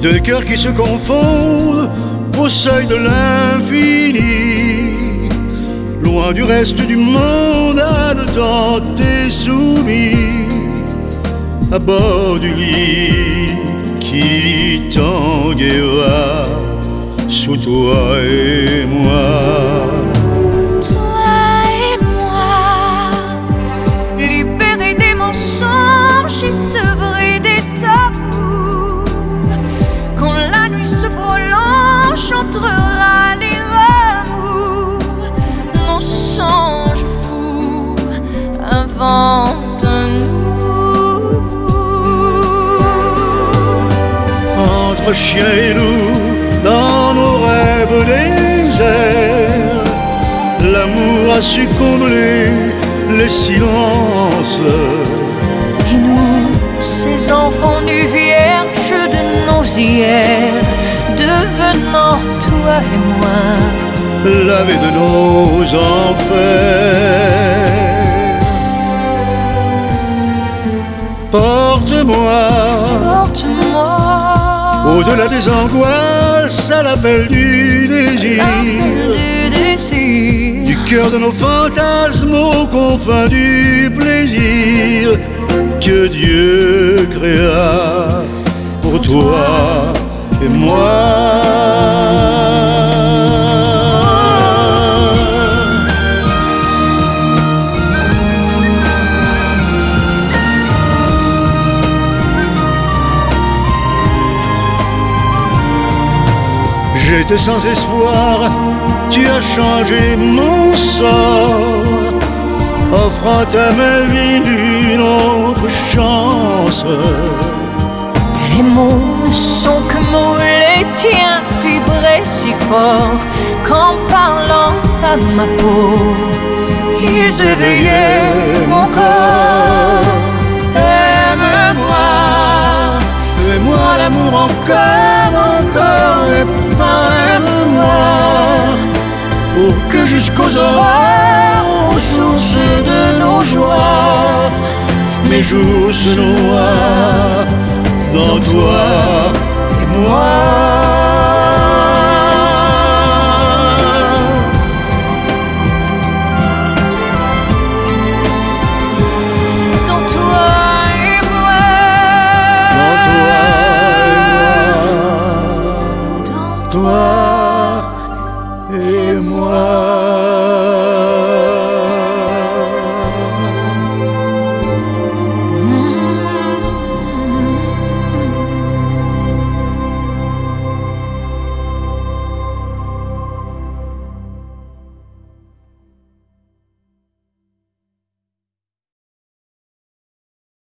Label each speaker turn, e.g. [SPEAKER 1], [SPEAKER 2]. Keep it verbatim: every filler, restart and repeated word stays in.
[SPEAKER 1] deux cœurs qui se confondent au seuil de l'infini, loin du reste du monde, haletant et soumis, à bord du lit qui tanguera sous toi et moi.
[SPEAKER 2] Toi et moi, libérés des mensonges et sevrés des tabous, quand la nuit se prolonge, chantera les remous, nos songes fous inventent-nous.
[SPEAKER 1] Entre chien et loup, dans nos rêves déserts, l'amour a su combler les silences.
[SPEAKER 2] Et nous, ces enfants du vierge de nos hier, devenant toi et moi,
[SPEAKER 1] lavé de nos enfers. Porte-moi,
[SPEAKER 2] porte-moi
[SPEAKER 1] au-delà des angoisses, à l'appel du désir,
[SPEAKER 2] du désir,
[SPEAKER 1] du cœur de nos fantasmes aux confins du plaisir que Dieu créa pour toi et moi. J'étais sans espoir, tu as changé mon sort, offrant à ma vie une autre chance.
[SPEAKER 2] Les mots ne sont que mots, les tiens vibraient si fort qu'en parlant à ma peau, ils éveillaient mon corps. Aime-moi,
[SPEAKER 1] fais-moi l'amour encore, encore, et parle-moi, pour que jusqu'aux aurores, aux sources de nos joies, mes jours se noient dans toi et moi.